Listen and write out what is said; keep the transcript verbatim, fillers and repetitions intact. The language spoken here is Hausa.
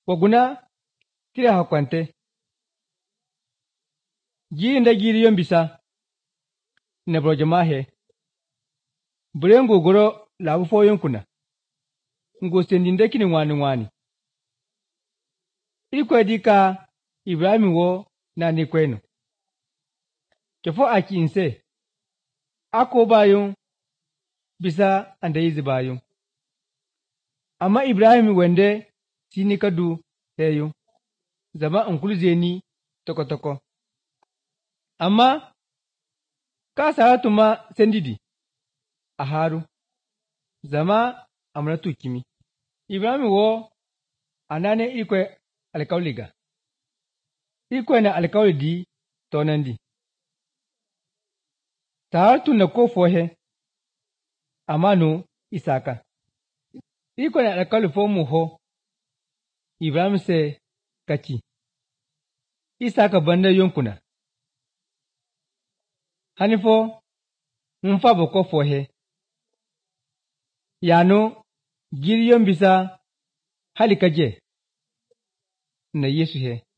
wa guna kira hakwante giri nda giri yon bisa ne bro jamahe burengo goro labu fo yonkuna ngo sendi nda kini wani wani iko dika Ibrahim wo na ni kweno kefo aki inse ako bayon bisa anda yizi bayon amma Ibrahim wende sini kadu heyo zama onkulu zeni toko toko amma ka saratuma sendidi a haru zama amna tukimi Ibrahim wo anane ikwe alkauliga ikwe na alkaulidi tonandi taratu na kofo he amanu Isaka ikwe na alkaulifo muho Ibrahim se kachi Isaka banda yonkuna hanifo mfa boko fo he yano giriyon bisa halikaje na Yesu he